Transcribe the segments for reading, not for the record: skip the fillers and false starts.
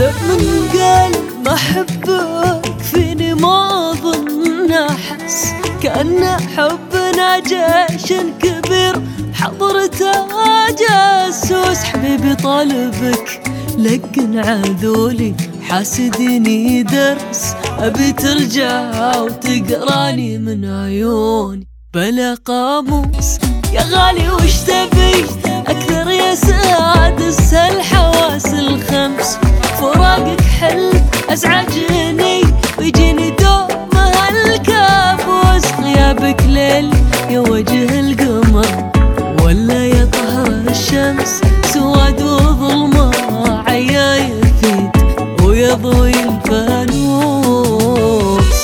من قال ما أحبك فيني ما أظن أحس كأن حبنا جيش كبير حضرته جاسوس. حبيبي طالبك لقن عذولي حاسديني درس أبي ترجع وتقراني من عيوني بلا قاموس. يا غالي وش تبي أكثر يا سادس هالحواس الخمس، فراقك حل أزعجني ويجيني دوم هالكابوس. غيابك ليل يا وجه القمر ولا يا طهر الشمس، سواد وظلمة عيا يفيد ويضوي الفانوس.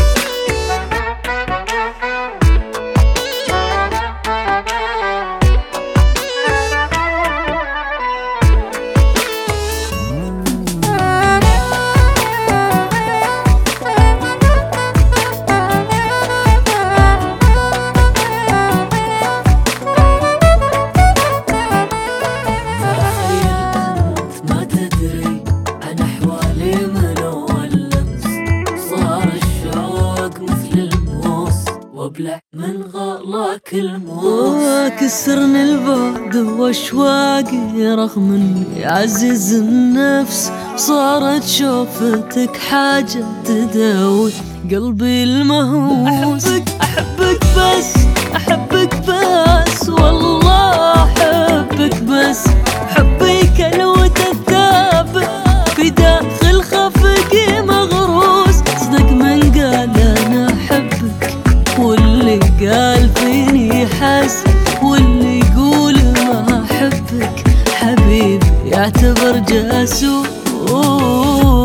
وابلع من غلاك الموس، كسرني البعد واشواقي رغم اني عزيز النفس. صارت شوفتك حاجة تداوي قلبي المهووس. أحبك بس أحبك بس والله أحبك بس، حبي كلوة الثابت في داخل خفقي مغروس. صدق من قال أنا أحبك واللي قال فيني حس، واللي يقول ما أحبك حبيبي يعتبر جاسوس.